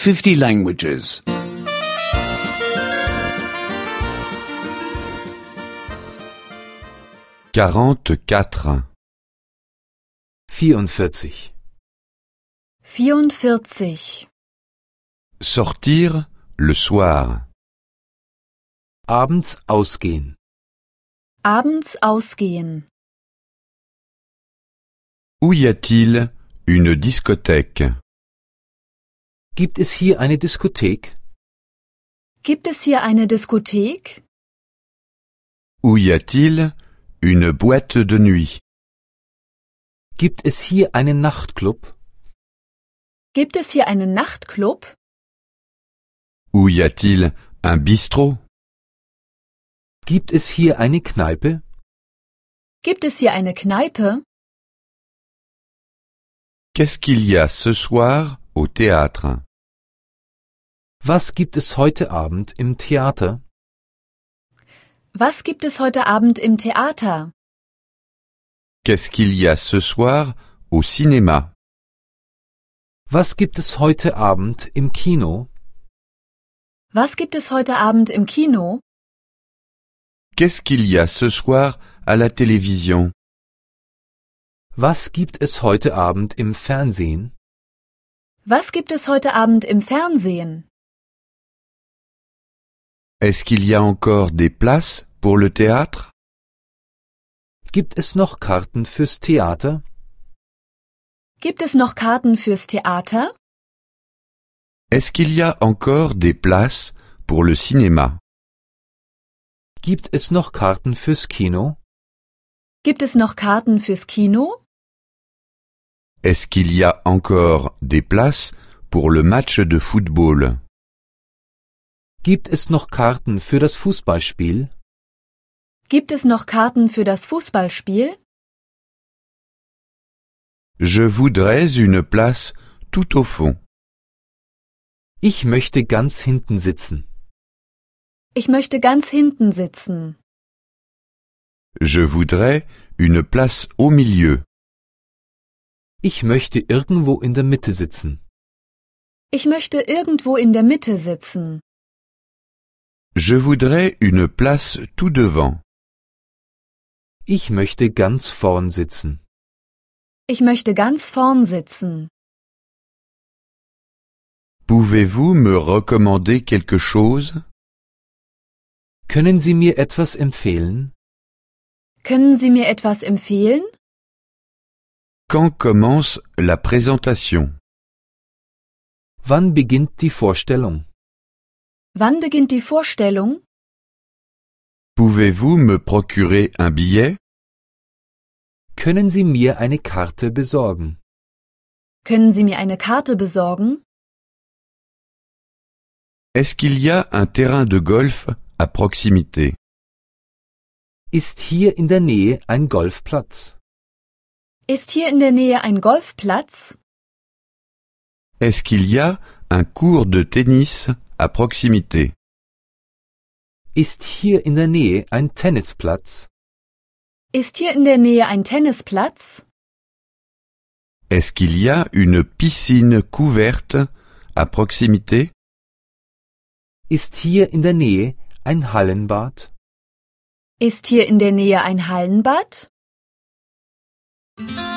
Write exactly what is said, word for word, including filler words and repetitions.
fifty languages. quarante-quatre. vierundvierzig. vierundvierzig. Sortir le soir. Abends ausgehen. Abends ausgehen. Où y a-t-il une discothèque? Gibt es hier eine Diskothek? Gibt es hier eine Diskothek? Où y a-t-il une boîte de nuit? Gibt es hier einen Nachtclub? Gibt es hier einen Nachtclub? Où y a-t-il un bistrot? Gibt es hier eine Kneipe? Gibt es hier eine Kneipe? Qu'est-ce qu'il y a ce soir au théâtre? Was gibt es heute Abend im Theater? Was gibt es heute Abend im Theater? Qu'est-ce qu'il y a ce soir au cinéma? Was gibt es heute Abend im Kino? Was gibt es heute Abend im Kino? Qu'est-ce qu'il y a ce soir à la télévision? Was gibt es heute Abend im Fernsehen? Was gibt es heute Abend im Fernsehen? Est-ce qu'il y a encore des places pour le théâtre? Gibt es noch Karten fürs Theater? Gibt es noch Karten fürs Theater? Est-ce qu'il y a encore des places pour le cinéma? Gibt es noch Karten fürs Kino? Gibt es noch Karten fürs Kino? Est-ce qu'il y a encore des places pour le match de football? Gibt es noch Karten für das Fußballspiel? Gibt es noch Karten für das Fußballspiel? Je voudrais une place tout au fond. Ich möchte ganz hinten sitzen. Ich möchte ganz hinten sitzen. Je voudrais une place au milieu. Ich möchte irgendwo in der Mitte sitzen. Ich möchte irgendwo in der Mitte sitzen. Je voudrais une place tout devant. Ich möchte ganz vorn sitzen. Ich möchte ganz vorn sitzen. Pouvez-vous me recommander quelque chose? Können Sie mir etwas empfehlen? Können Sie mir etwas empfehlen? Quand commence la présentation? Wann beginnt die Vorstellung? Wann beginnt die Vorstellung? Pouvez-vous me procurer un billet? Können Sie mir eine Karte besorgen? Können Sie mir eine Karte besorgen? Est-ce qu'il y a un terrain de golf à proximité? Ist hier in der Nähe ein Golfplatz? Ist hier in der Nähe ein Golfplatz? Est-ce qu'il y a un cours de tennis à proximité? Ist hier in der Nähe ein Tennisplatz? Ist hier in der Nähe ein Tennisplatz? Est-ce qu'il y a une piscine couverte à proximité? Ist hier in der Nähe ein Hallenbad? Ist hier in der Nähe ein Hallenbad?